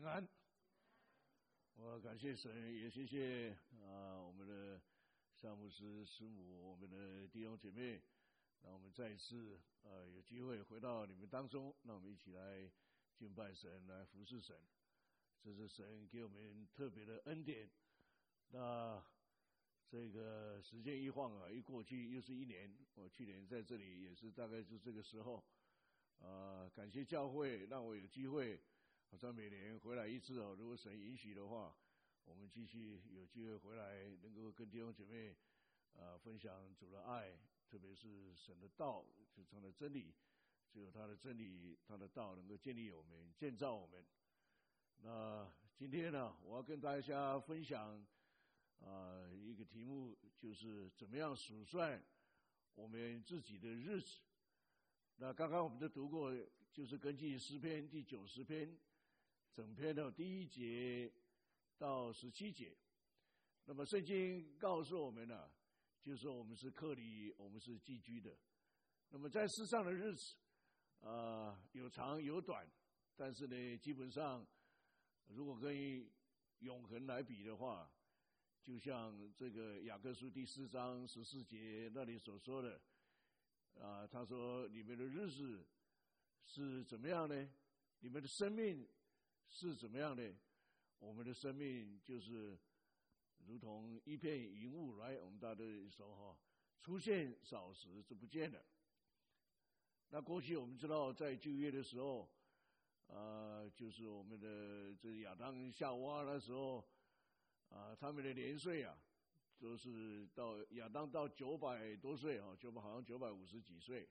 平安。我感谢神，也谢谢我们的夏牧师师母，我们的弟兄姐妹，让我们再一次有机会回到你们当中，让我们一起来敬拜神，来服侍神。这是神给我们特别的恩典。那这个时间一晃啊，一过去又是一年。我去年在这里也是大概就这个时候，感谢教会让我有机会，好像每年回来一次哦。如果神允许的话，我们继续有机会回来，能够跟弟兄姐妹分享主的爱，特别是神的道，就成了真理。只有他的真理，他的道能够建立我们，建造我们。那今天呢，我要跟大家分享一个题目，就是怎么样数算我们自己的日子。那刚刚我们都读过，就是根据诗篇第90篇整篇的第1节到17节。那么圣经告诉我们呢，就是我们是客旅，我们是寄居的。那么在世上的日子有长有短，但是呢，基本上如果跟永恒来比的话，就像这个雅各书第4章14节那里所说的他说你们的日子是怎么样呢？你们的生命是怎么样呢？我们的生命就是如同一片云雾来，我们大家都说出现少时就不见了。那过去我们知道在旧约的时候就是我们的这亚当夏娃那时候他们的年岁都是到亚当到900多岁好像950几岁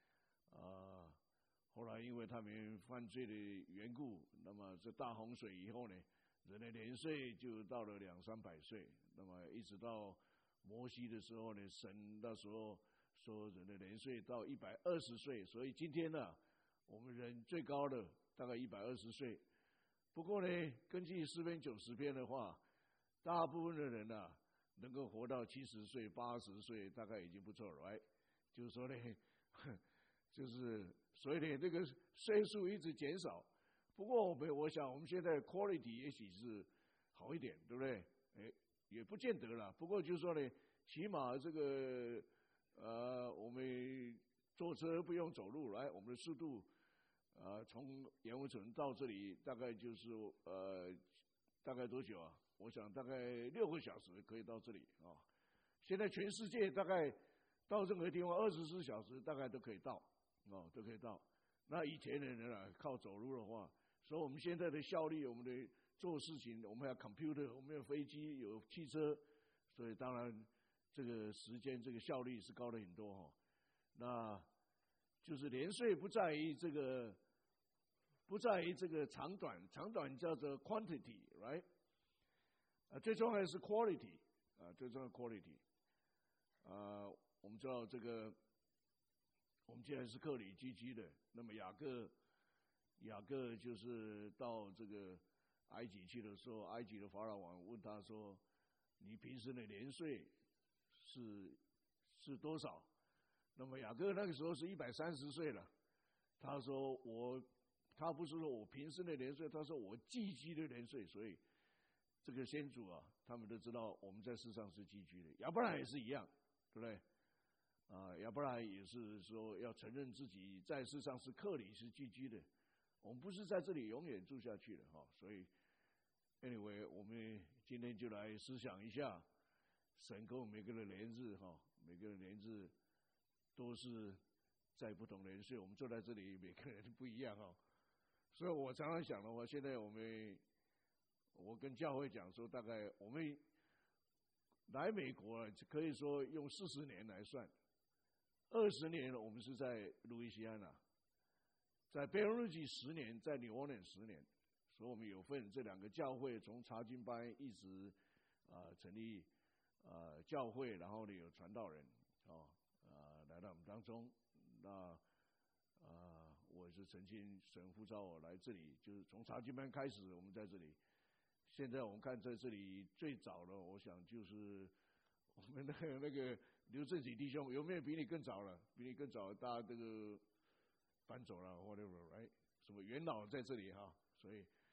后来因为他们犯罪的缘故，那么这大洪水以后呢，人的年岁就到了200-300岁。那么一直到摩西的时候呢，神那时候说人的年岁到120岁，所以今天呢，我们人最高的大概120岁。不过呢，根据诗篇90篇的话，大部分的人能够活到70岁、80岁，大概已经不错了，right？ 就是说呢，就是所以呢，这个岁数一直减少。不过我想我们现在 quality 也许是好一点，对不对？也不见得了。不过就是说呢，起码这个我们坐车不用走路，来，我们的速度从盐湖城到这里大概就是大概多久啊？我想大概6个小时可以到这里现在全世界大概到任何地方24小时大概都可以到都可以到。那以前的人靠走路的话，所以我们现在的效率，我们的做事情，我们有 computer， 我们有飞机，有汽车，所以当然这个时间这个效率是高了很多那就是年岁不在于这个长短，长短叫做 quantity，right？ 最重要的是 quality， 最重要的 quality。我们知道这个，我们既然是客旅寄居的，那么雅各就是到这个埃及去的时候，埃及的法老王问他说：“你平时的年岁是多少？”那么雅各那个时候是130岁了。他说他不是说我平时的年岁，他说我寄居的年岁。所以这个先祖他们都知道我们在世上是寄居的。亚伯拉罕也是一样，对不对？亚伯拉罕也是说要承认自己在世上是客旅，是寄居的。我们不是在这里永远住下去的所以 anyway， 我们今天就来思想一下，神给我们每个人的年日每个人的年日都是在不同的年岁，我们坐在这里每个人都不一样所以我常常想的话，现在我跟教会讲说，大概我们来美国可以说用40年来算，20年我们是在路易斯安那，在贝鲁吉10年，在纽奥良10年，所以我们有份这2个教会从查经班一直成立教会，然后呢有传道人来到我们当中。那我是曾经神呼召我来这里，就是从查经班开始，我们在这里。现在我们看在这里最早的，我想就是我们的那个刘正喜弟兄，有没有比你更早了？比你更早，大家这个搬走了 whatever， right？ 什么元老在这里所以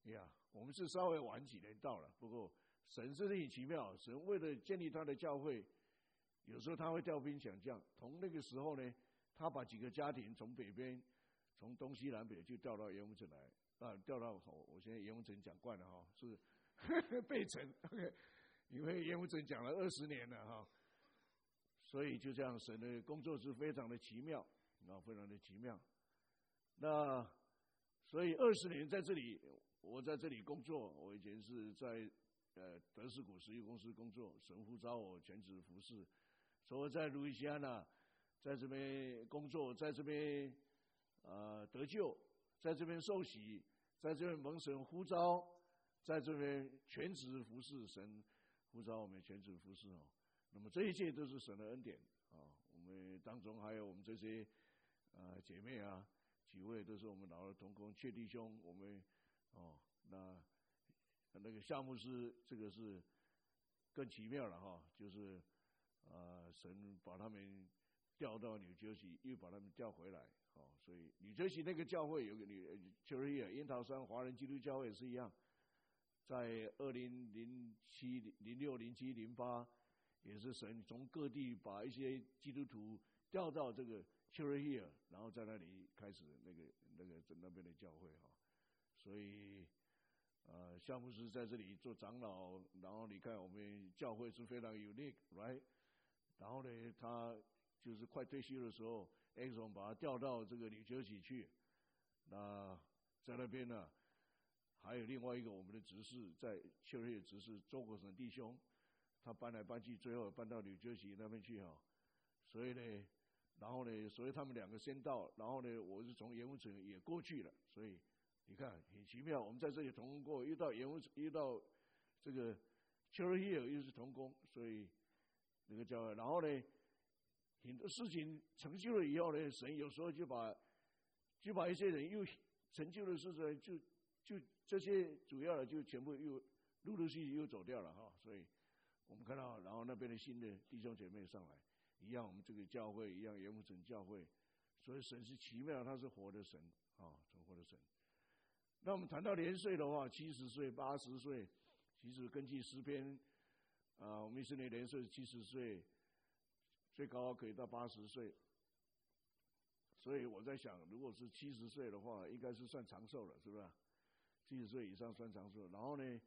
呀，我们是稍微晚几年到了，不过神真的很奇妙，神为了建立他的教会，有时候他会调兵遣将。从那个时候呢，他把几个家庭从北边，从东西南北就调到盐湖城来，调到我现在盐湖城讲惯了哈，是贝城，因为盐湖城讲了20年了哈，所以就这样，神的工作是非常的奇妙，非常的奇妙。那所以20年在这里，我在这里工作，我以前是在德士古石油公司工作，神呼召我全职服侍，所以我在路易斯安那，在这边工作，在这边得救，在这边受洗，在这边蒙神呼召，在这边全职服侍，神呼召我们全职服侍哦。那么这一切都是神的恩典啊！我们当中还有我们这些姐妹啊，几位都是我们老的同工，阙弟兄，我们那个夏牧师，这个是更奇妙了哈，就是神把他们调到纽约西，又把他们调回来，所以纽约西那个教会有个丘尔耶樱桃山华人基督教会也是一样，在2007、06、07、08。也是神从各地把一些基督徒调到这个 Cherry Hill， 然后在那里开始那边的教会哈。所以夏牧师在这里做长老，然后你看我们教会是非常 unique， right？ 然后呢，他就是快退休的时候 ，Exxon 把他调到这个纽约西去。那在那边呢，还有另外一个我们的执事在 Cherry Hill 执事周国成弟兄。他搬来搬去，最后搬到纽约西那边去哈，所以呢，然后呢，所以他们两个先到，然后呢，我是从盐湖城也过去了，所以你看很奇妙，我们在这里同工过，又到盐湖，又到这个 Cherry Hill 又是同工，所以那个教会，然后呢，很多事情成就了以后呢，神有时候就把一些人又成就的事情，就这些主要的就全部又陆陆续续又走掉了哈，所以。我们看到，然后那边的新的弟兄姐妹上来，一样我们这个教会一样盐湖城教会，所以神是奇妙，他是活的神啊，活的神。那我们谈到年岁的话，70岁、80岁，其实根据诗篇我们以色列年岁70岁，最高可以到80岁。所以我在想，如果是70岁的话，应该是算长寿了，是不是？70岁以上算长寿，然后呢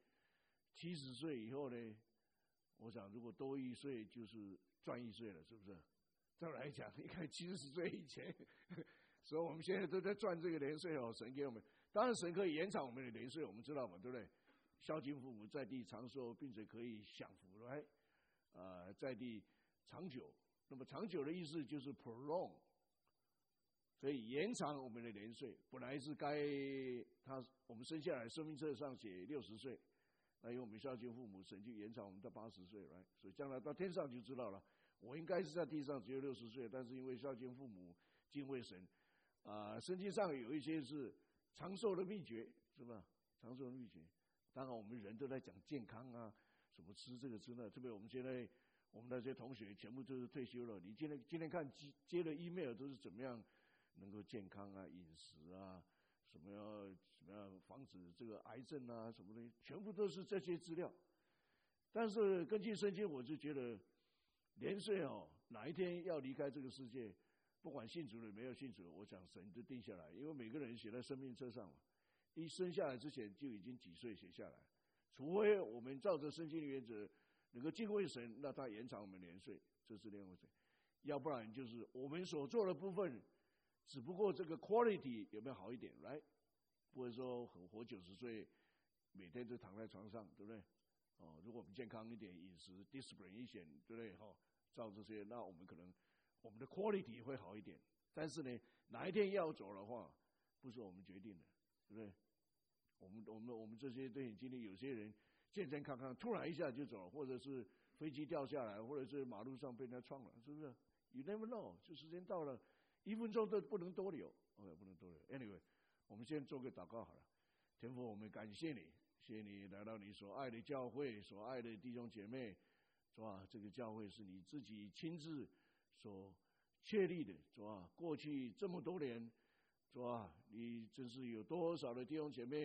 ，70岁以后呢？我想，如果多1岁，就是赚1岁了，是不是？这样来讲，你看70岁以前，所以我们现在都在赚这个年岁哦。神给我们，当然神可以延长我们的年岁，我们知道嘛，对不对？孝敬父母，在地长寿，并且可以享福，来，在地长久。那么长久的意思就是 prolong， 所以延长我们的年岁。本来是该我们生下来生命册上写60岁。那因为我们孝敬父母，神就延长我们到80岁，来，所以将来到天上就知道了。我应该是在地上只有60岁，但是因为孝敬父母、敬畏神，圣经上有一些是长寿的秘诀，是吧？长寿的秘诀。当然，我们人都在讲健康啊，什么吃这个吃那，特别我们现在我们那些同学全部都是退休了，你今天看接的 email 都是怎么样能够健康啊、饮食啊。什么样防止这个癌症啊什么的，全部都是这些资料。但是根据圣经，我就觉得年岁哪一天要离开这个世界，不管信主了没有信主，我想神都定下来，因为每个人写在生命册上嘛，一生下来之前就已经几岁写下来，除非我们照着圣经的原则能够敬畏神，那他延长我们年岁，这是另外一回事。要不然就是我们所做的部分。只不过这个 quality 有没有好一点，来，不会说活90岁，每天都躺在床上，对不对？如果我们健康一点，饮食 discipline 一些，对不对？照这些，那我们可能我们的 quality 会好一点。但是呢，哪一天要走的话，不是我们决定的，对不对？我们这些都很经历，有些人健健康康，突然一下就走了，或者是飞机掉下来，或者是马路上被人家撞了，是不是 ？You never know， 就时间到了。1分钟都不能多留，不能多留。Anyway， 我们先做个祷告好了。天父，我们感谢你，谢谢你来到你所爱的教会，所爱的弟兄姐妹，是吧？这个教会是你自己亲自所确立的，是吧？过去这么多年，是吧？你真是有多少的弟兄姐妹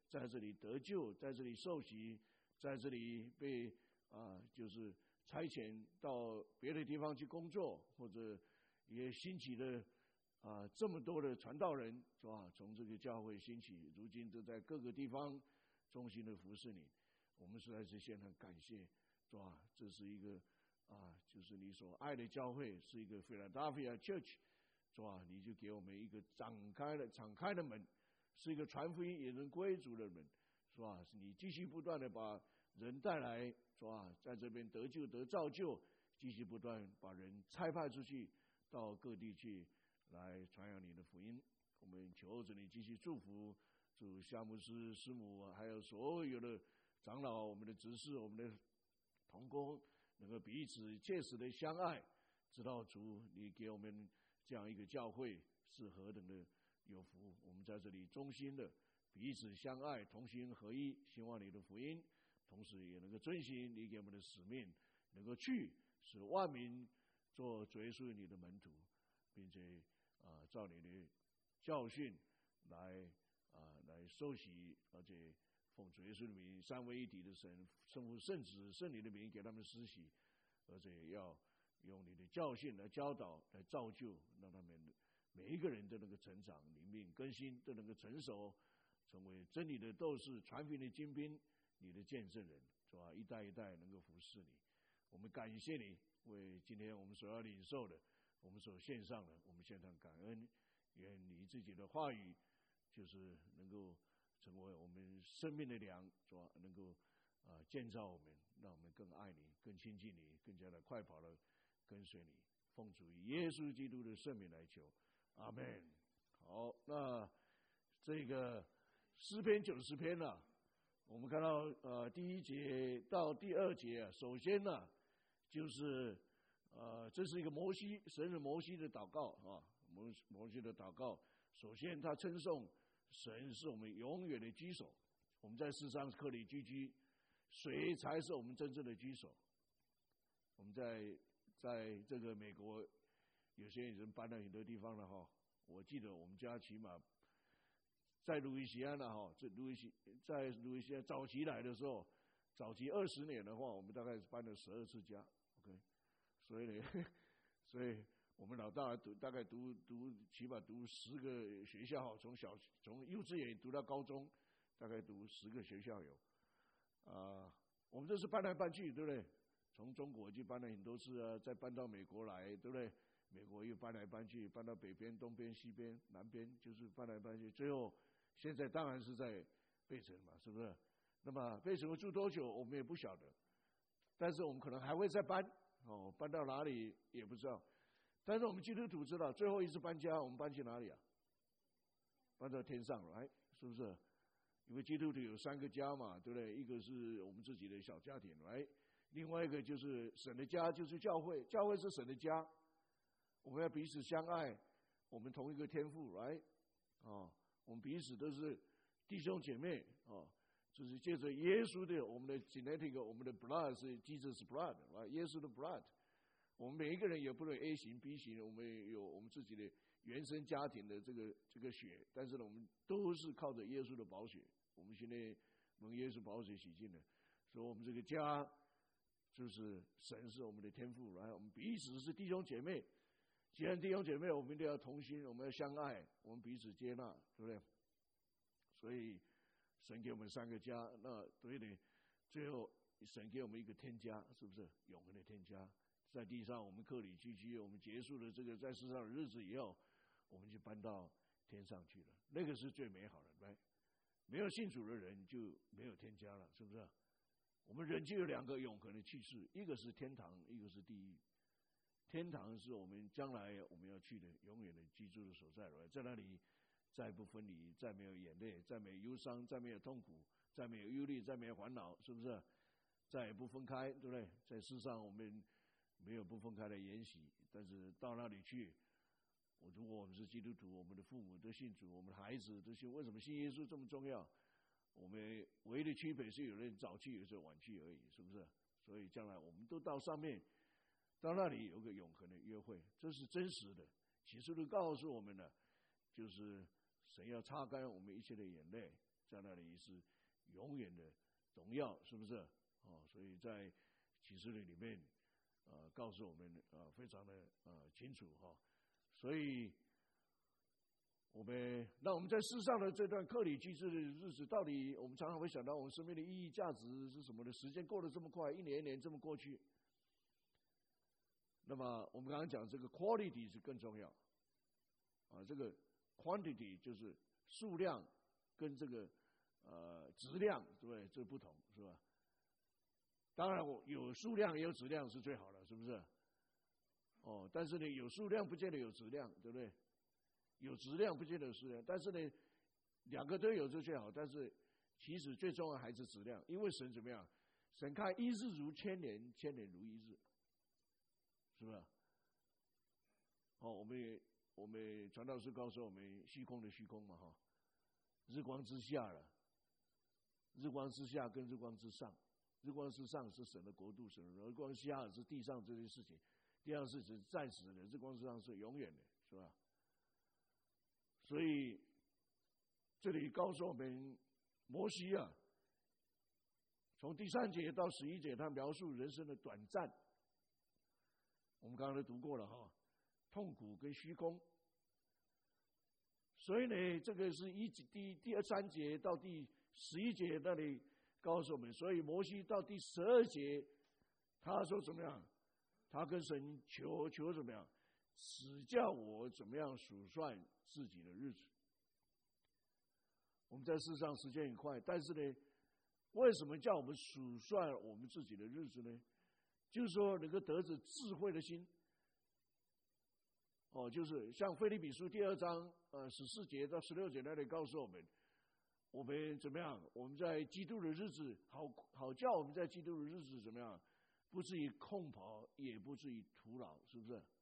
在这里得救，在这里受洗，在这里被就是差遣到别的地方去工作，或者也兴起了这么多的传道人，是吧？从这个教会兴起，如今都在各个地方衷心的服侍你。我们实在是献上感谢，是吧？这是一个就是你所爱的教会，是一个 Philadelphia Church， 是吧？你就给我们一个敞开的门，是一个传福音也能归主的门，是吧？你继续不断的把人带来，是吧？在这边得救得造就，继续不断把人差派出去到各地去来传扬你的福音。我们求着你继续祝福主夏牧师师母，还有所有的长老，我们的执事，我们的同工，能够彼此切实的相爱，知道主你给我们这样一个教会是何等的有福。我们在这里衷心的彼此相爱，同心合一，希望你的福音同时也能够遵行你给我们的使命，能够去使万民做追随你的门徒，并且照你的教训来受洗，而且奉主耶稣的名，三位一体的神，圣父、圣子、圣灵的名给他们施洗，而且要用你的教训来教导、来造就，让他们每一个人都能够成长、灵命更新，都能够成熟，成为真理的斗士、传福音的精兵，你的见证人，是吧？一代一代能够服侍你。我们感谢你，为今天我们所要领受的，我们所献上的，我们献上感恩。愿你自己的话语就是能够成为我们生命的粮，是吧？能够建造我们，让我们更爱你，更亲近你，更加的快跑的跟随你。奉主耶稣基督的圣名来求，阿们。好，那这个诗篇90篇呢，我们看到第1节到第2节首先呢就是这是一个神是摩西的祷告摩西的祷告。首先他称颂神是我们永远的居首，我们在世上客里居居，谁才是我们真正的居首？我们在这个美国，有些人搬到很多地方了哈。我记得我们家起码在路易斯安那哈，在路易斯安早期来的时候，早期20年的话，我们大概是搬了12次家 ，OK， 所以我们老大大概起码读10个学校，从幼稚园读到高中，大概读10个学校有。我们这是搬来搬去，对不对？从中国就搬了很多次啊，再搬到美国来，对不对？美国又搬来搬去，搬到北边、东边、西边、南边，就是搬来搬去。最后现在当然是在贝城嘛，是不是？那么贝城会住多久，我们也不晓得。但是我们可能还会再搬，搬到哪里也不知道。但是我们基督徒知道，最后一次搬家，我们搬去哪里啊？搬到天上来，是不是？因为基督徒有3个家嘛，对不对？一个是我们自己的小家庭，来，另外一个就是神的家，就是教会，教会是神的家。我们要彼此相爱，我们同一个天父，来，我们彼此都是弟兄姐妹，就是借着耶稣的我们的 genetic， 我们的 blood 是 Jesus blood， 耶稣的 blood。我们每一个人也不能 A 型 B 型，我们有我们自己的原生家庭的这个血，但是呢，我们都是靠着耶稣的宝血，我们现在蒙耶稣宝血洗净了，所以我们这个家就是神是我们的天父，然后我们彼此是弟兄姐妹。既然弟兄姐妹，我们一定要同心，我们要相爱，我们彼此接纳，对不对？所以神给我们3个家，那对的，最后神给我们一个天家，是不是永恒的天家？在地上我们客里居居，我们结束了这个在世上的日子以后，我们就搬到天上去了，那个是最美好的，对？没有信主的人就没有天家了，是不是？我们人就有2个永恒的去世，一个是天堂，一个是地狱。天堂是我们将来我们要去的永远的居住的所在，在那里再不分离，再没有眼泪，再没有忧伤，再没有痛苦，再没有忧虑，再没有烦恼，是不是？再也不分开，对不对？在世上我们没有不分开的筵席，但是到那里去，如果我们是基督徒，我们的父母都信主，我们的孩子都信，为什么信耶稣这么重要？我们唯一的区别是有人早去，有时候晚去而已，是不是？所以将来我们都到上面，到那里有个永恒的约会，这是真实的。启示录告诉我们的，就是神要擦干我们一切的眼泪， 在那里是永远的荣耀，是不是？所以在启示录里面告诉我们非常的清楚所以那我们在世上的这段克里居士的日子，到底我们常常会想到我们生命的意义、价值是什么的？时间过得这么快，一年一年这么过去。那么我们刚刚讲这个 quality 是更重要这个 quantity 就是数量跟这个质量，对不对？这不同是吧？当然有数量也有质量是最好的，是不是？但是呢，有数量不见得有质量，对不对？有质量不见得有数量，但是呢，两个都有就最好。但是其实最重要还是质量，因为神怎么样？神看一日如千年，千年如一日，是不是？我们传道师告诉我们虚空的虚空嘛日光之下了，日光之下跟日光之上，日光之上是神的国度，神的日光之下是地上这些事情，地上事情是暂时的，日光之上是永远的，是吧？所以这里告诉我们，摩西从第3节到11节，他描述人生的短暂。我们刚刚都读过了痛苦跟虚空。所以呢，这个是第3节到第11节那里告诉我们，所以摩西到第12节，他说怎么样？他跟神求怎么样？指教我怎么样数算自己的日子。我们在世上时间很快，但是呢，为什么叫我们数算我们自己的日子呢？就是说能够得着智慧的心。就是像腓立比书第2章14节到16节那里告诉我们怎么样？我们在基督的日子，好叫我们在基督的日子怎么样？不至于空跑，也不至于徒劳，是不是？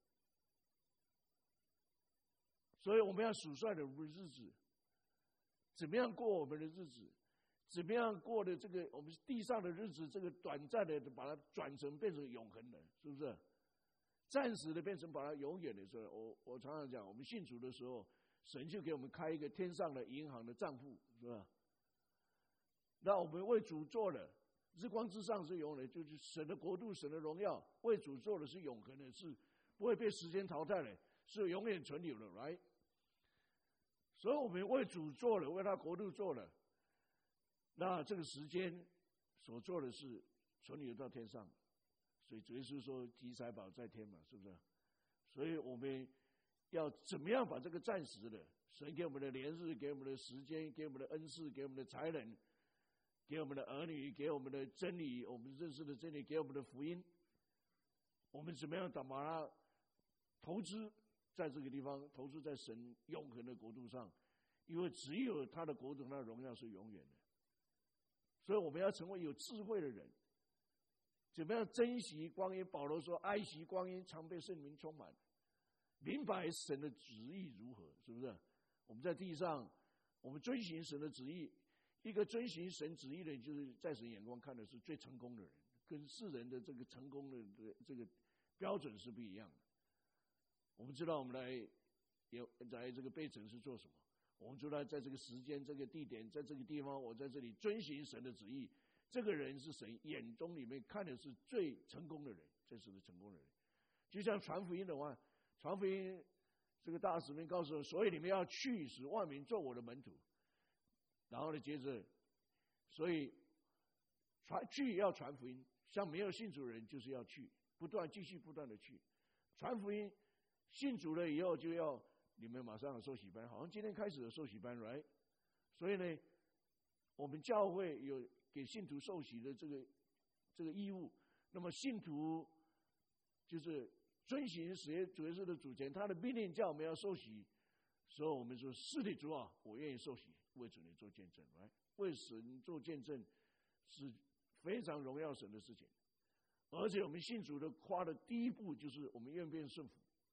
所以我们要数算的我们的日子，怎么样过我们的日子？怎么样过的这个我们地上的日子，这个短暂的把它转成变成永恒的，是不是？暂时的变成把它永远的时候，我常常讲，我们信主的时候，神就给我们开一个天上的银行的账户，是吧？那我们为主做的，日光之上是永恒的，就是神的国度、神的荣耀，为主做的是永恒的，是不会被时间淘汰的，是永远存留的 ，right？ 所以我们为主做了，为他国度做了，那这个时间所做的是存留到天上。所以主耶稣说积财宝在天嘛，是不是？所以我们要怎么样把这个暂时的神给我们的年日，给我们的时间，给我们的恩赐，给我们的才能，给我们的儿女，给我们的真理，我们认识的真理，给我们的福音，我们怎么样把它投资在这个地方，投资在神永恒的国度上？因为只有他的国度，他的荣耀是永远的。所以我们要成为有智慧的人。怎么样珍惜光阴？保罗说：“爱惜光阴，常被圣灵充满。”明白神的旨意如何，是不是？我们在地上，我们遵行神的旨意。一个遵行神旨意的人，就是在神眼光看的是最成功的人，跟世人的这个成功的这个标准是不一样的。我们知道，我们来这个备城是做什么？我们知道，在这个时间、这个地点、在这个地方，我在这里遵行神的旨意。这个人是神眼中里面看的是最成功的人，这是成功的人。就像传福音的话，传福音这个大使命告诉我，所以你们要去，使万民做我的门徒。然后呢，接着，所以去要传福音，像没有信主的人就是要去，继续不断的去传福音。信主了以后，就要你们马上有受洗班，好像今天开始有受洗班 ，right？ 所以呢，我们教会有给信徒受洗的这个义务。那么信徒就是遵行主耶稣的主权，他的命令叫我们要受洗，所以我们说：“是的，主啊，我愿意受洗，为主你做见证。”为神做见证是非常荣耀神的事情。而且我们信主的夸的第一步就是我们愿变顺服，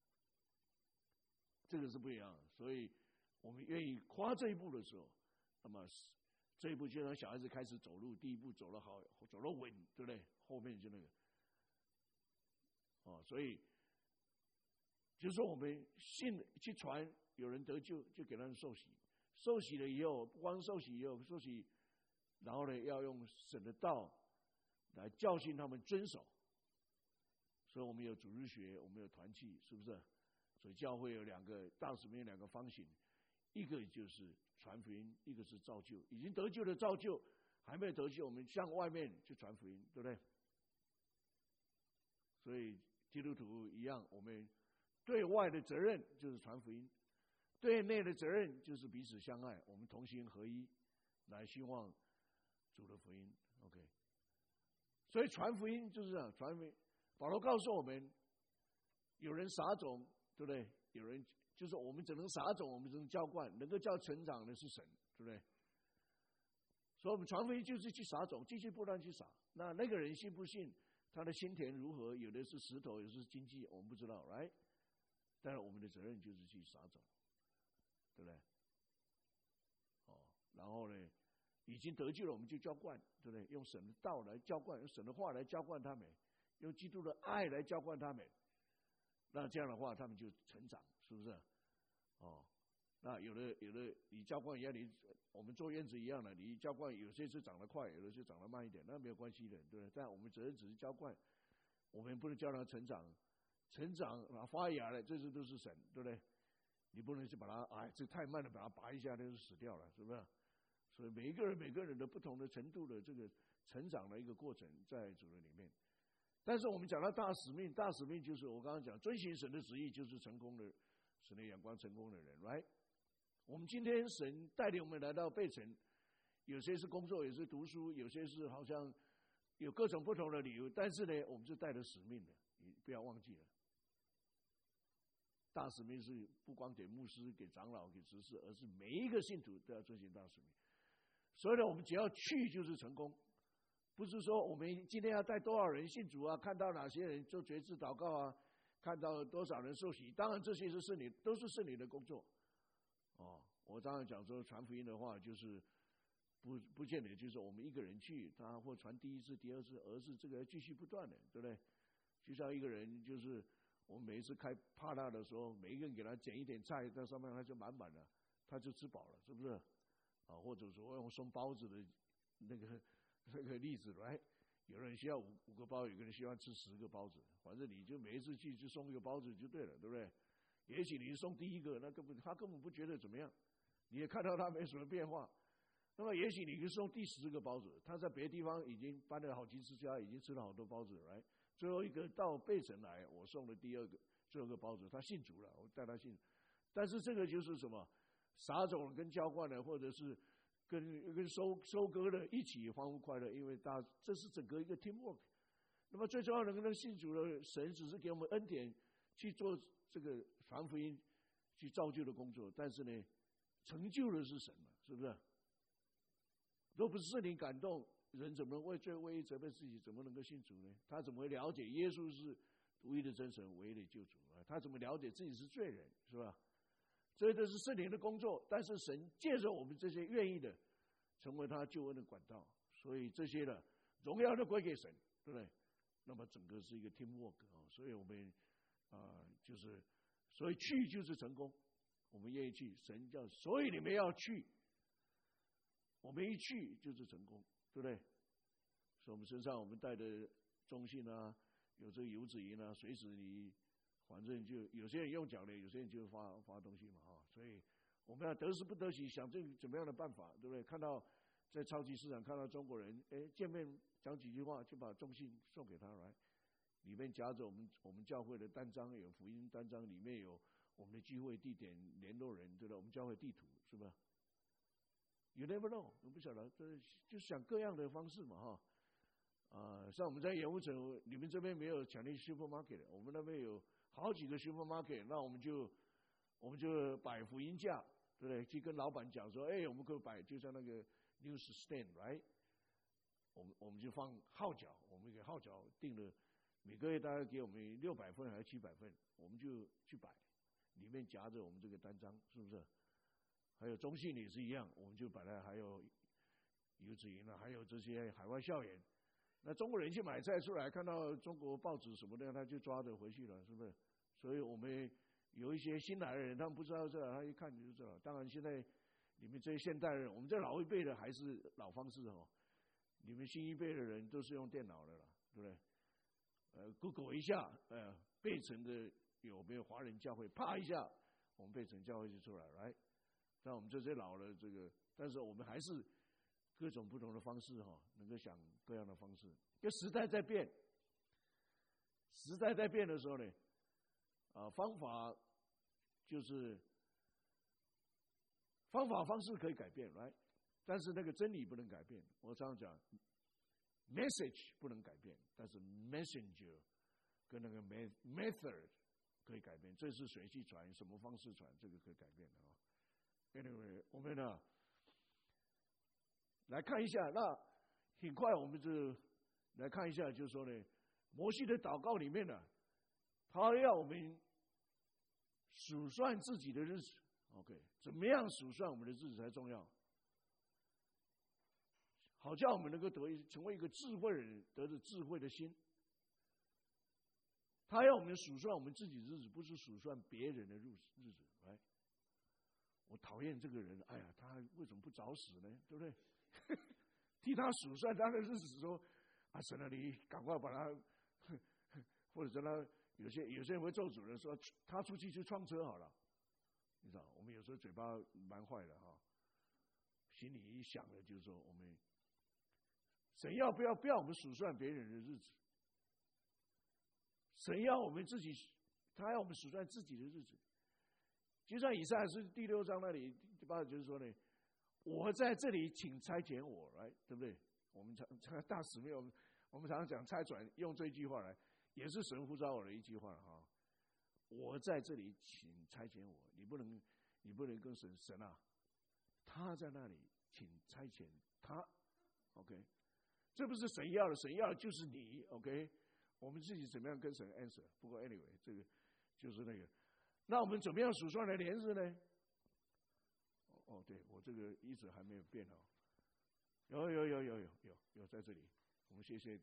这个是不一样的。所以我们愿意夸这一步的时候，那么这一步就让小孩子开始走路，第一步走得好，走得稳，对不对？后面就那个，所以就是说我们信去传，有人得救就给他们受洗， 受洗了以后，不光受洗以后，然后呢，要用神的道来教训他们遵守。所以我们有主日学，我们有团契，是不是？所以教会有两个大使命，两个方形，一个就是传福音，一个是造就。已经得救的造就，还没有得救，我们向外面去传福音，对不对？所以基督徒一样，我们对外的责任就是传福音，对内的责任就是彼此相爱，我们同心合一，来希望主的福音。OK， 所以传福音就是这样，传福音。保罗告诉我们，有人撒种，对不对？有人就是我们只能撒种，我们只能浇灌，能够叫成长的是神，对不对？所以我们传福音就是去撒种，继续不断去撒。那个人信不信，他的心田如何？有的是石头，有的是荆棘，我们不知道 ，right？ 但是我们的责任就是去撒种，对不对？然后呢，已经得救了，我们就浇灌，对不对？用神的道来浇灌，用神的话来浇灌他们，用基督的爱来浇灌他们。那这样的话，他们就成长，是不是？那有的你浇灌一样，我们做院子一样的，你浇灌有些是长得快，有的是长得慢一点，那没有关系的，对不对？但我们责任只是浇灌，我们不能叫它成长发芽了，这些都是神，对不对？你不能去把它这太慢了，把它拔一下，那就死掉了，是不是？所以每个人的不同的程度的这个成长的一个过程在主的里面。但是我们讲到大使命就是我刚刚讲遵行神的旨意，就是成功的神的眼光成功的人 ，right？ 我们今天神带领我们来到贝城，有些是工作，有些是读书，有些是好像有各种不同的理由，但是呢，我们是带着使命的，你不要忘记了。大使命是不光给牧师、给长老、给执事，而是每一个信徒都要遵行大使命。所以呢，我们只要去就是成功。不是说我们今天要带多少人信主啊，看到哪些人做决志祷告啊，看到多少人受洗，当然这些都是圣灵的工作。我当然讲说传福音的话，就是不见得就是我们一个人去，他或传第一次、第二次，而是这个继续不断的，对不对？就像一个人，就是我们每一次开帕拉的时候，每一个人给他捡一点菜在上面，他就满满的，他就吃饱了，是不是？或者说用送包子的那个例子来，有人需要5个包，有个人希望吃10个包子，反正你就每一次去就送1个包子就对了，对不对？也许你送第1个，他根本不觉得怎么样，你也看到他没什么变化。那么也许你就送第10个包子，他在别的地方已经搬了好几次家，已经吃了好多包子，来，最后一个到贝城来，我送了最后一个包子，他信主了，我带他信。但是这个就是什么？撒种跟浇灌的，或者是跟收割的一起欢呼快乐，因为这是整个一个 teamwork。那么最重要的，能够信主的神只是给我们恩典去做这个传福音、去造就的工作，但是呢，成就的是神嘛，是不是？若不是圣灵感动，人怎么能为罪为义责备自己？怎么能够信主呢？他怎么会了解耶稣是独一的真神、唯一的救主啊？他怎么了解自己是罪人，是吧？所以这是圣灵的工作，但是神借着我们这些愿意的，成为他救恩的管道，所以这些的荣耀都归给神，对不对？那么整个是一个 teamwork 所以我们所以去就是成功，我们愿意去，神叫，所以你们要去，我们一去就是成功，对不对？所以我们身上我们带的中信啊，有这个油脂银啊，随时你。反正就有些人用脚的，有些人就发东西嘛，所以我们要得时不得时，想这怎么样的办法，对不对？看到在超级市场看到中国人，见面讲几句话就把中信送给他来，里面夹着我们教会的单张，有福音单张，里面有我们的聚会地点、联络人，对不对？我们教会地图，是吧 ？You never know， 我不晓得，就想各样的方式嘛，像我们在盐湖城，你们这边没有强力 supermarket， 我们那边有。好几个 supermarket， 那我们就摆福音架，对不对？去跟老板讲说，我们可以摆，就像那个 news stand，right？ 我们就放号角，我们给号角定了，每个月大概给我们600份还是700份，我们就去摆，里面夹着我们这个单张，是不是？还有中信也是一样，我们就摆了，还有油脂银了，还有这些海外校园。那中国人去买菜出来，看到中国报纸什么的，他就抓着回去了，是不是？所以我们有一些新来的人，他们不知道这，他一看就知道。当然现在你们这些现代人，我们这老一辈的还是老方式哦，你们新一辈的人都是用电脑的了，对不对？Google 一下，贝城的有没有华人教会？啪一下，我们贝城教会就出来了。来，但我们这些老了，但是我们还是各种不同的方式哈，能够想各样的方式。这时代在变，时代在变的时候呢，方法就是方式可以改变，来，但是那个真理不能改变。我常常讲 ，message 不能改变，但是 messenger 跟那个 method 可以改变。这是谁去传，什么方式传，这个可以改变的啊。Anyway， 我们呢来看一下，那很快我们就来看一下，就是说呢，摩西的祷告里面呢，他要我们数算自己的日子。OK， 怎么样数算我们的日子才重要？好叫我们能够成为一个智慧人，得着智慧的心。他要我们数算我们自己的日子，不是数算别人的日子。来，我讨厌这个人，哎呀，他为什么不早死呢？对不对？替他数算他的日子，说啊，神啊，你赶快把他，或者说他有些人会咒主人说，他出去撞车好了。你知道，我们有时候嘴巴蛮坏的哈，心里一想的就是说，我们神要不要我们数算别人的日子？神要我们自己，他要我们数算自己的日子。就像以赛亚书第6章那里第8节就是说呢，我在这里，请差遣我，来，对不对？我们大使命，我们常常讲差传，用这句话来，也是神呼召我的一句话哈。我在这里，请差遣我。你不能跟神啊，他在那里，请差遣他。OK， 这不是神要的，神要的就是你。OK， 我们自己怎么样跟神 answer？ 不过 anyway， 这个就是那个。那我们怎么样数算的年日呢？哦，对，我这个一直还没有变哦。有在这里，我们谢谢。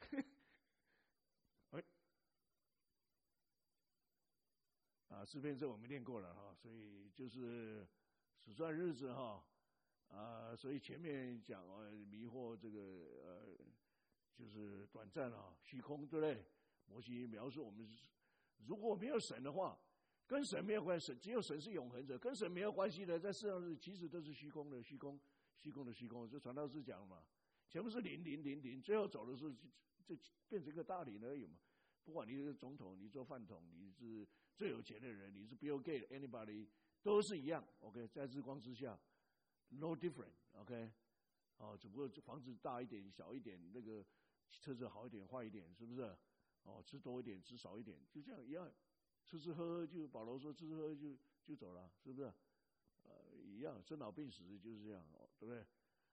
诗篇这我们念过了哈，所以就是数算日子哈，所以前面讲迷惑这个就是短暂啊，虚空，对不对？摩西描述我们如果没有神的话，跟神没有关系，只有神是永恒者，跟神没有关系的，在世上是其实都是虚空的，虚空，就传道士讲嘛，全部是零，最后走的时候就变成一个大零而已嘛。不管你是总统，你做饭桶，你是最有钱的人，你是 Bill Gates，anybody 都是一样。OK， 在日光之下 ，no different。OK， 只不过房子大一点、小一点，那个车子好一点、坏一点，是不是？吃多一点、吃少一点，就这样一样。吃喝就保罗说吃喝就走了，是不是？一样，生老病死就是这样，对不对？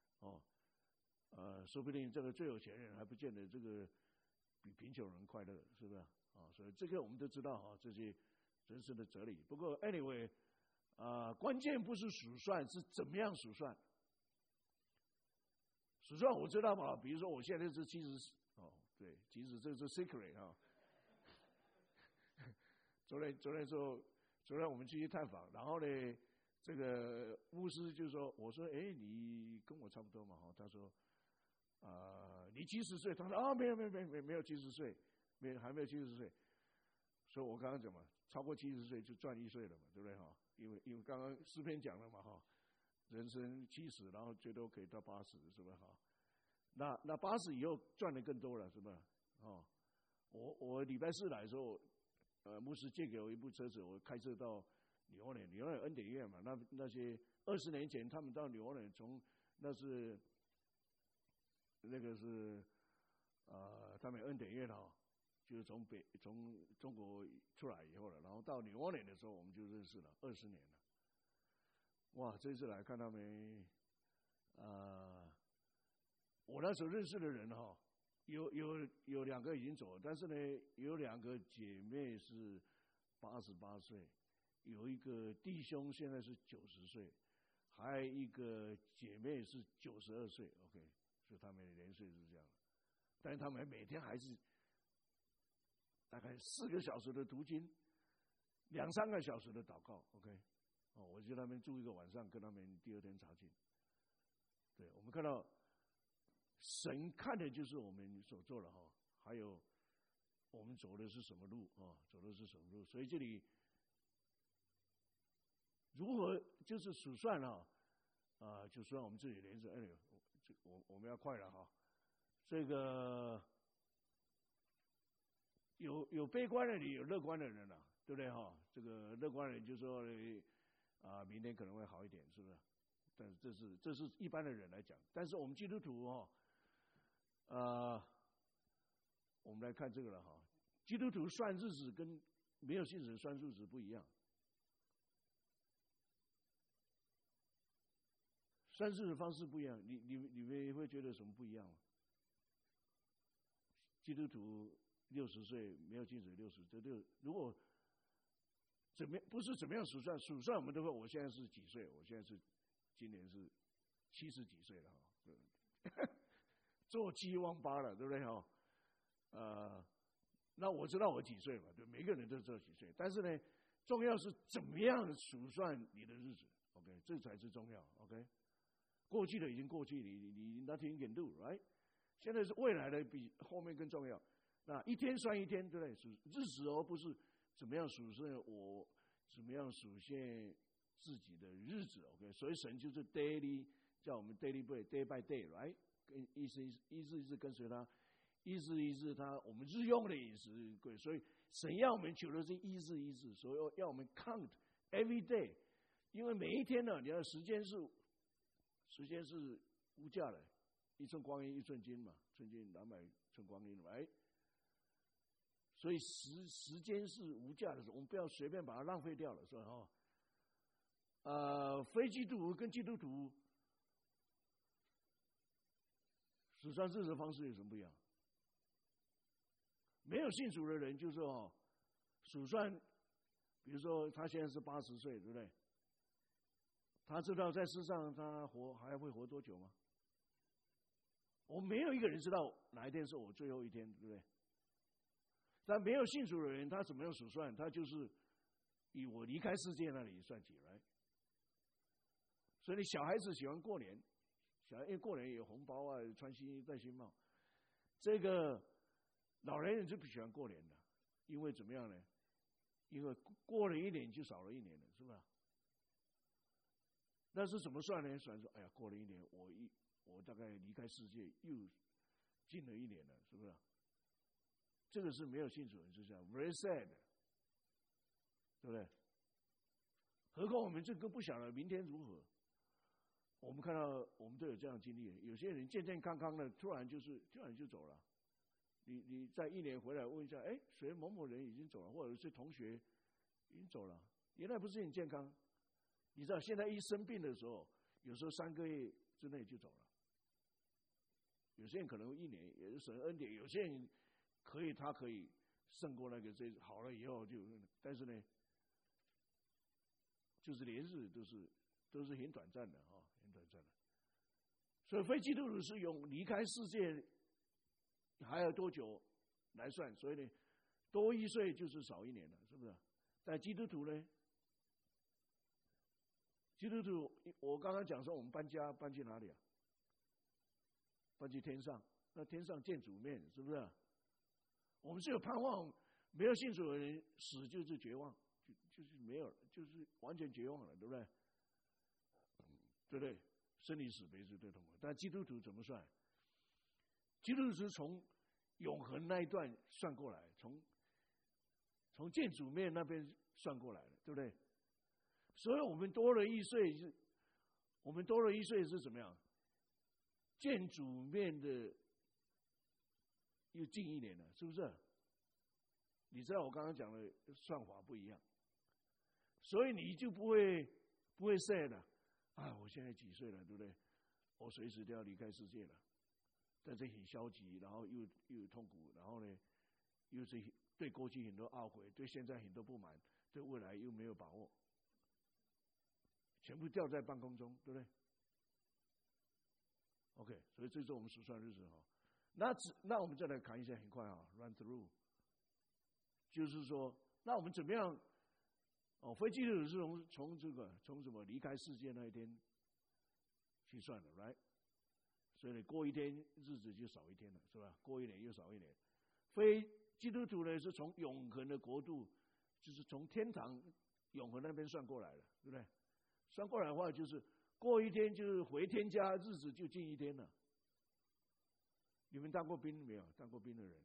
说不定这个最有钱人还不见得这个比贫穷人快乐，是不是？所以这个我们都知道这些人生的哲理。不过 anyway， 关键不是数算，是怎么样数算。数算我知道嘛，比如说我现在是70，对，其实这是 secret 啊。昨天我们去探访，然后呢，这个牧师就说，我说，你跟我差不多嘛，他说，你70岁，他说没有70岁，还没有70岁，所以我刚刚讲嘛，超过70岁就赚1岁了嘛，对不对哈？因为刚刚诗篇讲了嘛哈，人生70，然后最多可以到80，是不是哈？那80以后赚的更多了，是不是？我礼拜4来的时候。牧师借给我一部车子，我开车到纽奥良恩典院嘛。那些20年前他们到纽奥良，从那个是他们恩典院就是从中国出来以后了，然后到纽奥良的时候我们就认识了20年了。哇，这次来看他们，我那时候认识的人有2个已经走了，但是呢，有2个姐妹是88岁，有一个弟兄现在是90岁，还有一个姐妹是92岁。OK， 所以他们年岁是这样的，但是他们每天还是大概4个小时的读经，2-3个小时的祷告。OK， 我去那边住一个晚上，跟他们第二天查经。对，我们看到神看的就是我们所做的还有我们走的是什么路走的是什么路。所以这里如何就是数算就算我们自己连着，我们要快了这个有悲观的人，有乐观的人对不对这个乐观的人就说明天可能会好一点，是不是？但是这是一般的人来讲，但是我们基督徒我们来看这个了基督徒算日子跟没有信主算日子不一样。算日子的方式不一样，你们会觉得什么不一样吗？基督徒60岁没有信主60，如果不是怎么样数算我们都会，我现在是几岁？我现在是今年是70几岁了做7忘8了，对不对那我知道我几岁嘛，对，每个人都知道几岁，但是呢，重要是怎么样数算你的日子 ，OK， 这才是重要 ，OK。过去的已经过去，你 nothing can do， right？ 现在是未来的比后面更重要。那一天算一天，对不对？数日子不是怎么样数算我怎么样数现自己的日子 ，OK？ 所以神就是 daily， 叫我们 daily day by day，right？ 意思一直跟随他，一直他我们日用的饮食，所以神要我们求的是一日，所以要我们 count every day， 因为每一天呢，你的时间是无价的，1寸光阴1寸金嘛，寸金200寸光阴，right？ 所以时间是无价的，我们不要随便把它浪费掉了，是吧？非基督徒跟基督徒数算日子的方式有什么不一样？没有信主的人就是数算，比如说他现在是80岁，对不对？他知道在世上他还会活多久吗？我没有一个人知道哪一天是我最后一天，对不对？但没有信主的人，他怎么样数算？他就是以我离开世界那里算起来。所以你小孩子喜欢过年，因为过年有红包穿新衣戴新帽。这个老年人就不喜欢过年的，因为怎么样呢？因为过了1年就少了1年了，是吧？那是怎么算呢？算说，哎呀，过了1年，我大概离开世界又近了1年了，是不是？这个是没有信主人是这样 ，very sad， 对不对？何况我们这个不晓得明天如何。我们看到我们都有这样的经历，有些人健健康康的，突然就走了。你在1年回来问一下，谁某某人已经走了，或者是同学已经走了，原来不是很健康。你知道现在一生病的时候，有时候3个月之内就走了。有些人可能1年，也是神恩典；有些人他可以胜过那个好了以后但是呢，就是连日都是很短暂的很短暂的。所以非基督徒是用离开世界还要多久来算，所以呢，多1岁就是少1年了，是不是？但基督徒呢？基督徒，我刚刚讲说我们搬家搬去哪里啊？搬去天上，那天上见主面，是不是？我们是有盼望，没有信主的人死就是绝望，就是没有，就是完全绝望了，对不对？对不对？生离死别是最痛苦。但基督徒怎么算？基督徒是从永恒那一段算过来，从见主面那边算过来的，对不对？所以我们多了1岁是怎么样？见主面的又近1年了，是不是？你知道我刚刚讲的算法不一样，所以你就不会 sad 了我现在几岁了，对不对？我随时都要离开世界了，但是很消极，然后又有痛苦，然后呢，又是对过去很多懊悔，对现在很多不满，对未来又没有把握，全部掉在半空中，对不对 ？OK， 所以这是我们数算日子那我们再来看一下，很快run through， 就是说，那我们怎么样非基督徒是从什么离开世界那一天去算的 ，right？ 所以你过一天日子就少一天了，是吧？过一年又少一年。非基督徒呢是从永恒的国度，就是从天堂永恒那边算过来的，对不对？算过来的话，就是过一天就是回天家，日子就近一天了。你们当过兵没有？当过兵的人，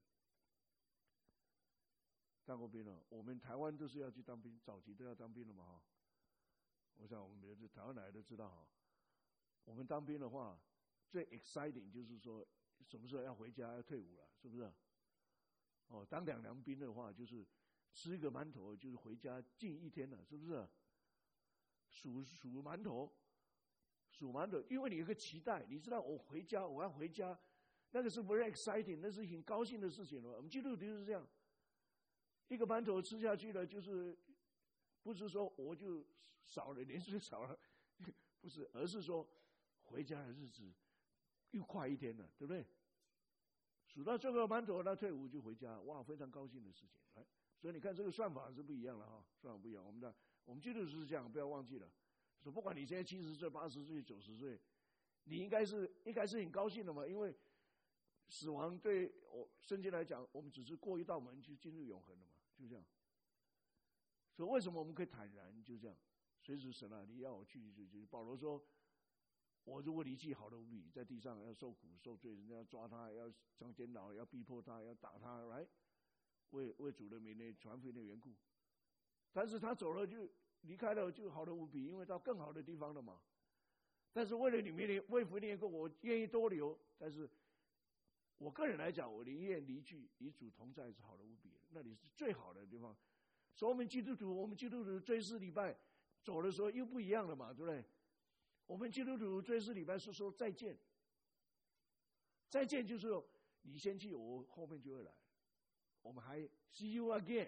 当过兵了。我们台湾都是要去当兵，早期都要当兵了嘛哈。我想我们台湾来的知道哈，我们当兵的话，最 exciting 就是说什么时候要回家要退伍了，是不是？当两良兵的话，就是吃一个馒头就是回家近一天了，是不是？数馒头，因为你有个期待，你知道我要回家，那个是 very exciting， 那是很高兴的事情了。我们基督徒就是这样，一个馒头吃下去了，就是不是说我就少了，年岁少了，不是，而是说回家的日子又快一天了，对不对？数到最后馒头，那退伍就回家，哇，非常高兴的事情。所以你看这个算法是不一样了哈，算法不一样。我们基督徒是这样，不要忘记了。说不管你现在70岁、80岁、90岁，你应该是很高兴的嘛，因为死亡对圣经来讲，我们只是过一道门去进入永恒的嘛，就这样。所以为什么我们可以坦然就这样？随时神啊，你要我去。保罗说，我如果离弃好的无比，在地上要受苦受罪，人家要抓他，要上监牢，要逼迫他，要打他，来为主的名呢传福音的缘故。但是他走了就离开了，就好的无比，因为到更好的地方了嘛。但是为了你们为福音的缘故，我愿意多留。但是我个人来讲，我宁愿离去，与主同在是好的无比的，那里是最好的地方。所以我们基督徒追思礼拜走的时候又不一样了嘛，对不对？我们基督徒追思礼拜是说再见，再见就是说你先去，我后面就会来。我们还 see you again。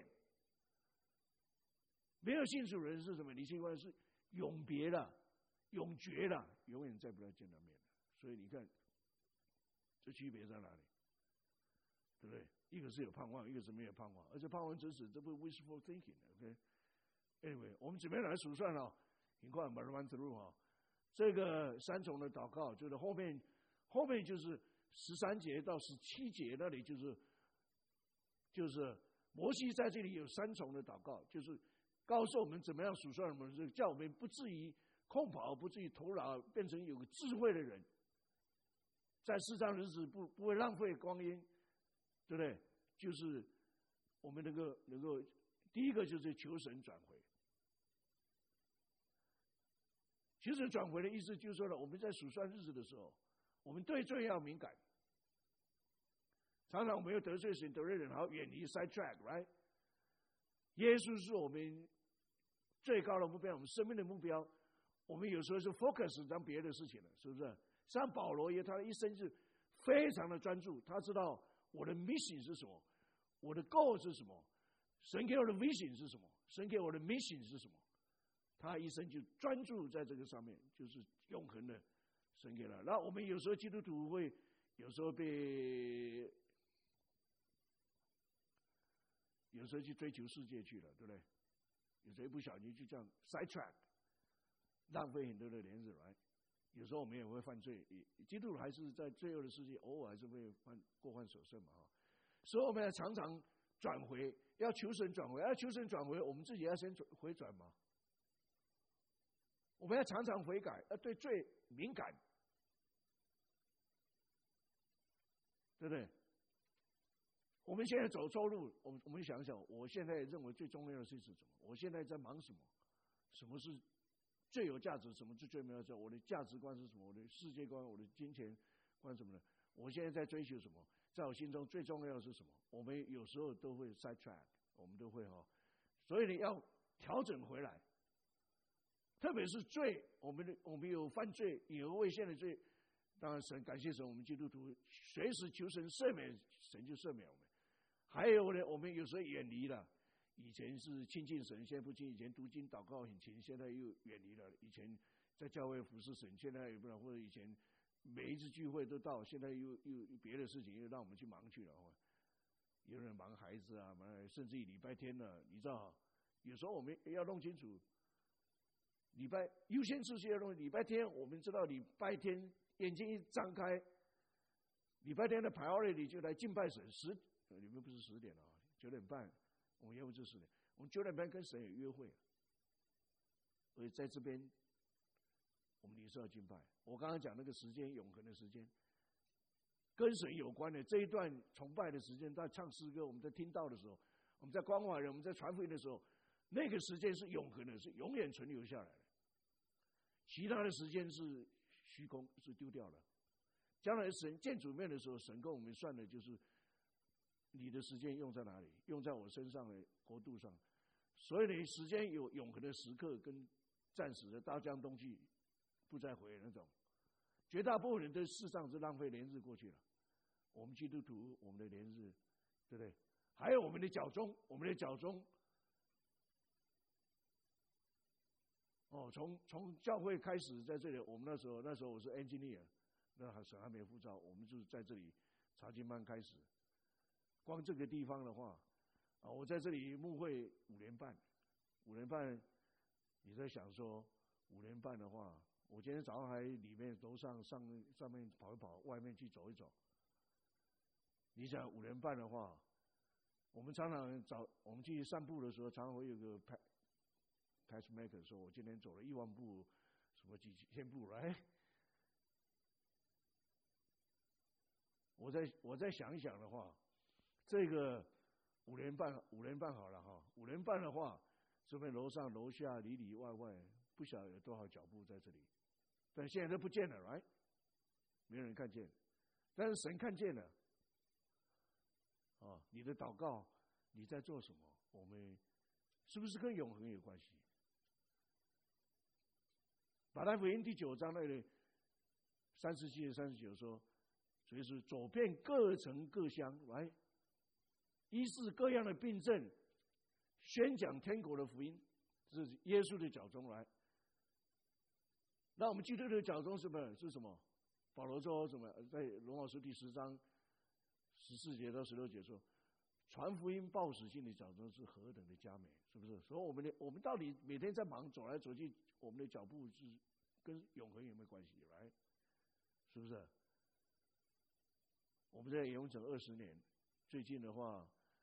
没有信主人是什么？你信观是永别了、永绝了，永远再不要见到面了。所以你看，这区别在哪里？对不对？一个是有盼望，一个是没有盼望，而且盼望之死，这不是 wishful thinking。OK，anyway， 我们怎么样来数算啊？很快把它 run through 啊。这个三重的祷告，就是后面就是13节到17节那里，就是摩西在这里有三重的祷告，就是告诉我们怎么样数算我们，叫我们不至于空跑，不至于徒劳，变成有个智慧的人，在世上日子不会浪费光阴，对不对？就是我们能够第一个就是求神转回。求神转回的意思就是说呢，我们在数算日子的时候，我们对罪要敏感。常常我们要得罪神、得罪人，好远离 side track，right？ 耶稣是我们最高的目标，我们生命的目标。我们有时候是 focus 在别的事情了，是不是？像保罗他的一生是非常的专注，他知道我的 mission 是什么，我的 goal 是什么，神给我的 vision 是什么，神给我的 mission 是什么。他一生就专注在这个上面，就是永恒的神给了。那我们有时候基督徒会有时候去追求世界去了，对不对？有时候一不小心就这样 side track， 浪费很多的年日来。有时候我们也会犯罪，基督徒还是在罪恶的世界，偶尔还是会过犯所胜嘛哈。所以我们要常常转回，要求神转回，要求神转回，我们自己要先回转嘛。我们要常常悔改，要对罪敏感，对不对？我们现在走错路，我们想想，我现在认为最重要的事是什么？我现在在忙什么？什么是最有价值？什么是最没有价值？我的价值观是什么？我的世界观、我的金钱观什么的？我现在在追求什么？在我心中最重要的是什么？我们有时候都会 side track， 我们都会所以你要调整回来。特别是罪，我们有犯罪、以恶为先的罪，当然神感谢神，我们基督徒随时求神赦免，神就赦免我们。还有呢，我们有时候远离了，以前是亲近神，现在不亲；以前读经祷告很勤，现在又远离了。以前在教会服侍神，现在也不知道，或者以前每一次聚会都到，现在又别的事情又让我们去忙去了。有人忙孩子啊，甚至于礼拜天呢，你知道， 有时候我们要弄清楚，优先次序要弄。礼拜天我们知道，礼拜天眼睛一张开，礼拜天的 priority 就来敬拜神。你们不是10点啊，9点半，我们要不就10点，我们9点半跟神有约会，所以在这边我们也是要敬拜。我刚刚讲那个时间，永恒的时间，跟神有关的这一段崇拜的时间，在唱诗歌，我们在听道的时候，我们在关怀人，我们在传福音的时候，那个时间是永恒的，是永远存留下来的。其他的时间是虚空，是丢掉了。将来神见主面的时候，神跟我们算的就是你的时间用在哪里，用在我身上的国度上。所以呢，时间有永恒的时刻跟暂时的，大江冬季不再回那种。绝大部分人在世上是浪费年日过去了。我们基督徒，我们的年日，对不对？还有我们的脚中，从教会开始在这里，我们那时候我是 engineer， 那神还没有呼召，我们就是在这里查经班开始。光这个地方的话，我在这里牧会5年半，你在想说5年半的话，我今天早上还里面楼上面跑一跑，外面去走一走。你想5年半的话，我们常常我们去散步的时候，常常会有个 pacemaker 说，我今天走了1万步，什么几千步来。我再想一想的话，这个5年半好了哈，5年半的话，这边楼上楼下里里外外不晓得有多少脚步在这里，但现在都不见了 ，right？ 没有人看见，但是神看见了。你的祷告，你在做什么？我们是不是跟永恒有关系？马太福音第9章那里37、39说，所以是走遍各城各乡，来医治各样的病症，宣讲天国的福音，是耶稣的脚中来。那我们基督徒的脚中是什么？保罗说什么？在罗马书第10章14节到16节说，传福音报使信的脚中是何等的佳美，是不是？所以我们到底每天在忙走来走去，我们的脚步是跟永恒有没有关系？来，是不是？我们在永整20年，最近的话，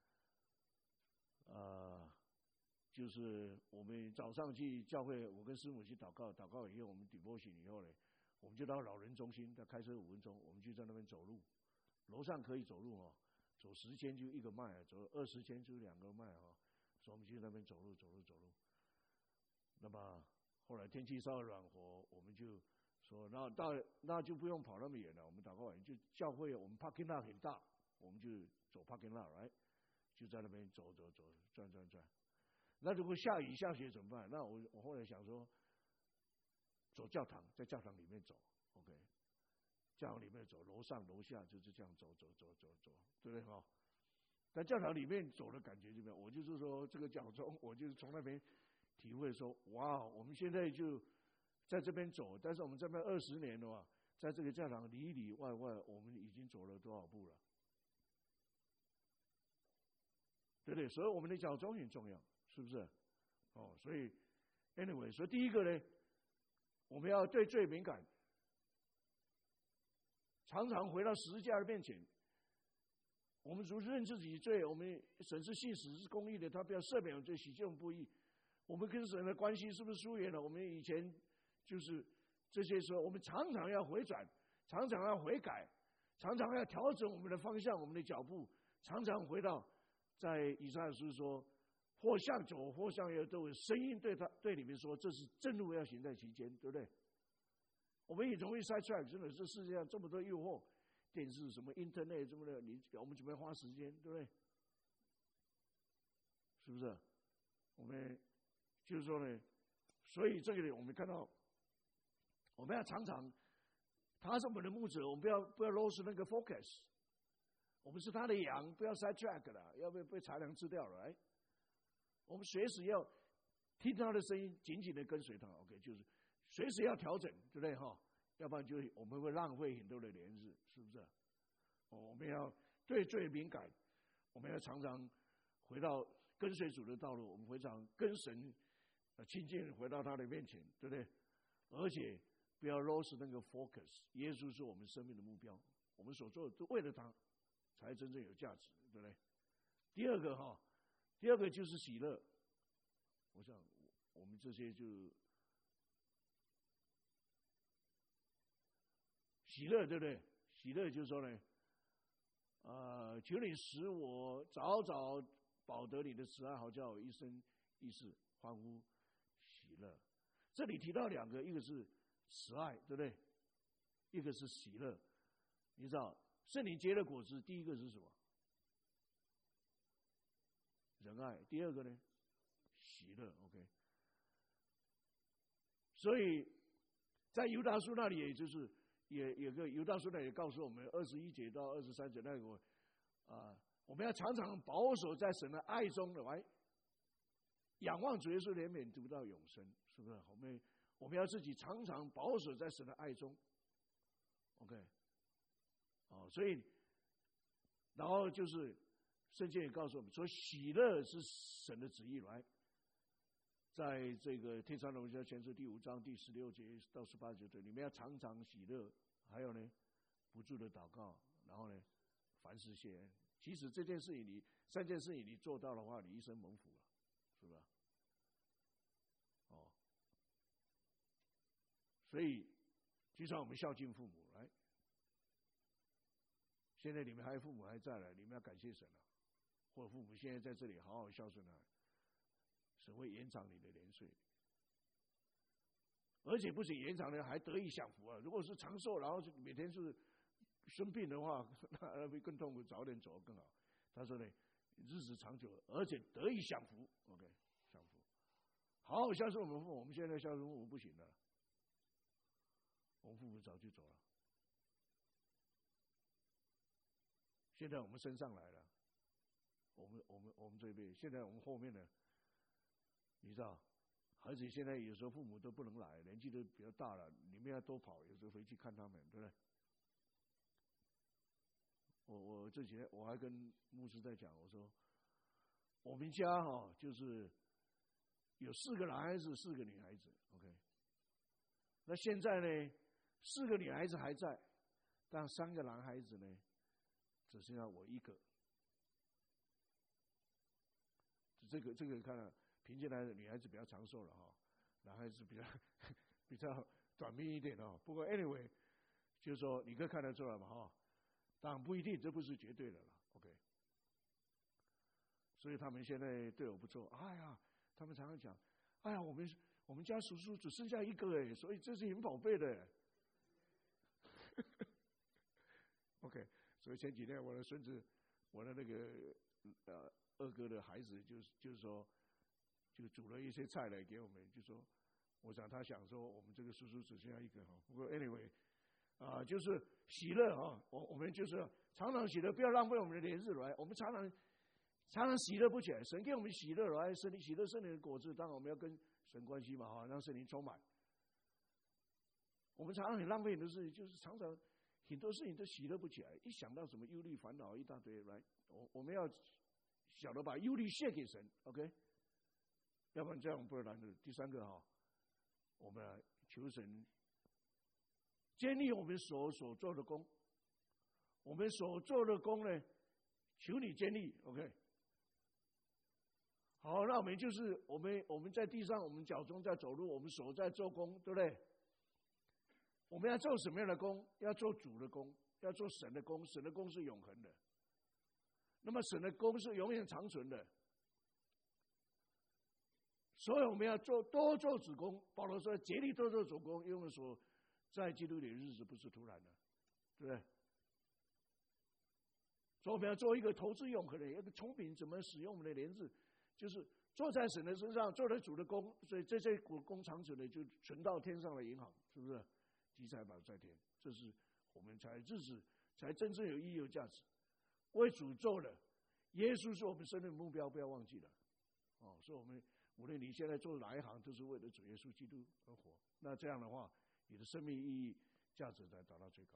就是我们早上去教会，我跟师母去祷告，祷告以后我们 devotion 以后呢，我们就到老人中心，再开车5分钟，我们就在那边走路。楼上可以走路走10圈就1个迈，走20圈就2个迈所以我们就在那边走路。那么后来天气稍微暖和，我们就说那就不用跑那么远了，我们祷告完就教会我们 parking lot 很大，我们就走 parking lot 来，就在那边走转。那如果下雨下雪怎么办？那我后来想说，走教堂，在教堂里面走 ，OK。教堂里面走，楼上楼下就是这样走，对不对哈？在教堂里面走的感觉怎么样？我就是说这个脚中，我就是从那边体会说，哇，我们现在就在这边走，但是我们这边20年的话，在这个教堂里里外外，我们已经走了多少步了？对不对？所以我们的脚中很重要，是不是？所以 anyway， 所以第一个呢，我们要对罪敏感。常常回到十字架的面前，我们主认自己罪，我们神是信实是公义的，他不要赦免我们罪，洗净我们不义。我们跟神的关系是不是疏远了？我们以前就是这些时候，我们常常要回转，常常要悔改，常常要调整我们的方向，我们的脚步，常常回到在以赛亚书说，或向左或向右都有声音对你们说，这是正路要行在其间，对不对？我们也容易 side track， 真的是世界上这么多诱惑，电视什么 internet 什么的，我们准备花时间，对不对？是不是？我们就是说呢，所以这个里我们看到，我们要常常，他是我们的牧者，我们不要 lose 那个 focus， 我们是他的羊，不要 side track 了，要被豺狼吃掉了。我们随时要听他的声音，紧紧的跟随他。OK， 就是。随时要调整，对不对哈？要不然我们会浪费很多的年日，是不是？我们要对罪敏感，我们要常常回到跟随主的道路，我们非常跟神亲近，回到他的面前，对不对？而且不要 lose 那个 focus， 耶稣是我们生命的目标，我们所做的都为了他，才真正有价值，对不对？第二个就是喜乐。我想我们这些就喜乐，对不对？喜乐就是说呢，求你使我早早保得你的慈爱，好叫我一生一世欢呼喜乐。这里提到两个，一个是慈爱，对不对？一个是喜乐。你知道圣灵结的果子，第一个是什么？仁爱。第二个呢？喜乐。OK。所以在犹大书那里，也就是有个犹大书那里也告诉我们21节到23节那个我们要常常保守在神的爱中的，来仰望主耶稣怜悯，得到永生，是不是？我们要自己常常保守在神的爱中。OK。所以然后就是圣经也告诉我们说，喜乐是神的旨意，来在这个帖撒罗尼迦前书第5章第16节到18节，你们要常常喜乐，还有呢不住的祷告，然后呢凡事谢恩。其实这件事情3件事情你做到的话，你一生蒙福了，是吧？所以就像我们孝敬父母，来，现在你们还有父母还在了，你们要感谢神了，或者父母现在在这里好好孝顺他，神会延长你的年岁，而且不仅延长呢，还得以享福啊！如果是长寿，然后每天是生病的话，那会更痛苦，早点走更好。他说呢，日子长久，而且得以享福。OK， 享福，好好孝顺我们父母。我们现在孝顺父母不行了，我们父母早就走了，现在我们升上来了，我们这一辈，现在我们后面呢，你知道，而且现在有时候父母都不能来，年纪都比较大了，你们要多跑，有时候回去看他们，对不对？我这几天我还跟牧师在讲，我说我们家就是有4个男孩子，4个女孩子 ，OK。那现在呢，4个女孩子还在，但3个男孩子呢，只剩下我一个。这个看了，平均来的女孩子比较长寿了哈，男孩子比较短命一点哦。不过 anyway， 就是说你可以看得出来嘛哈。当然不一定，这不是绝对的了 ，OK。所以他们现在对我不错，哎呀，他们常常讲，哎呀，我们家叔叔只剩下一个哎，所以这是很宝贝的。OK， 所以前几天我的孙子，我的那个二哥的孩子，就是说，就煮了一些菜来给我们，就说，我想他想说我们这个叔叔只剩下一个哈。不过 anyway。就是喜乐啊！我们就是常常喜乐，不要浪费我们的年日来。我们常常喜乐不起来，神给我们喜乐来，神喜乐圣灵的果子，当然我们要跟神关系嘛哈，让圣灵充满。我们常常很浪费很多事情，就是常常很多事情都喜乐不起来，一想到什么忧虑烦恼一大堆来，我们要晓得把忧虑卸给神 ，OK？ 要不然这样不然的。第3个我们来求神建立我们所做的工，我们所做的工呢，求你建立 ，OK。好，那我们就是我们在地上，我们脚中在走路，我们手在做工，对不对？我们要做什么样的工？要做主的工，要做神的工。神的工是永恒的，那么神的工是永远长存的。所以我们要多做主工。保罗说：“竭力多做主工，因为我们所在基督里的日子不是突然的，对不对？”所以我们要做一个投资永恒的，一个聪明怎么使用我们的年日，就是做在神的身上，做在主的工，所以这些工长存的就存到天上的银行，是不是？积财宝在天，这是我们日子才真正有意义有价值。为主做的，耶稣是我们生命目标，不要忘记了。所以我们无论你现在做哪一行，都是为了主耶稣基督而活。那这样的话，你的生命意义价值才达到最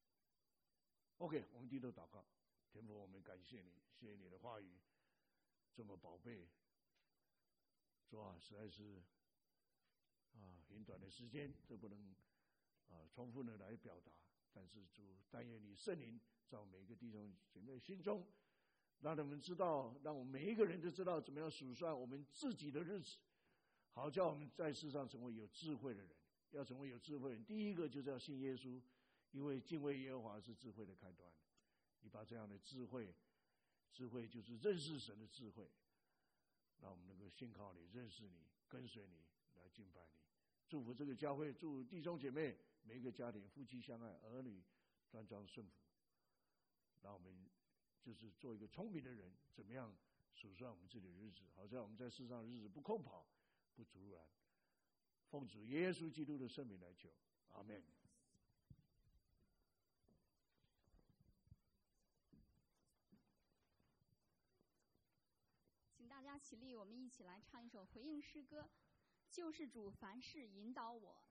高。OK， 我们低头祷告，天父，我们感谢你，谢谢你的话语。 这么宝贝，主啊，实在是很短的时间，这不能充分的来表达。但是主，但愿你圣灵在每个弟兄姐妹心中，让他们知道，让我们每一个人都知道怎么样数算我们自己的日子，好叫我们在世上成为有智慧的人。要成为有智慧的人，第一个就是要信耶稣，因为敬畏耶和华是智慧的开端。你把这样的智慧就是认识神的智慧，让我们能够信靠你，认识你，跟随你，来敬拜你。祝福这个教会，祝弟兄姐妹每一个家庭夫妻相爱，儿女端庄顺服。让我们就是做一个聪明的人，怎么样数算我们自己的日子，好像我们在世上的日子不空跑，不足然。奉主耶稣基督的圣名来求，阿们。 请大家起立，我们一起来唱一首回应诗歌，救世主凡事引导我。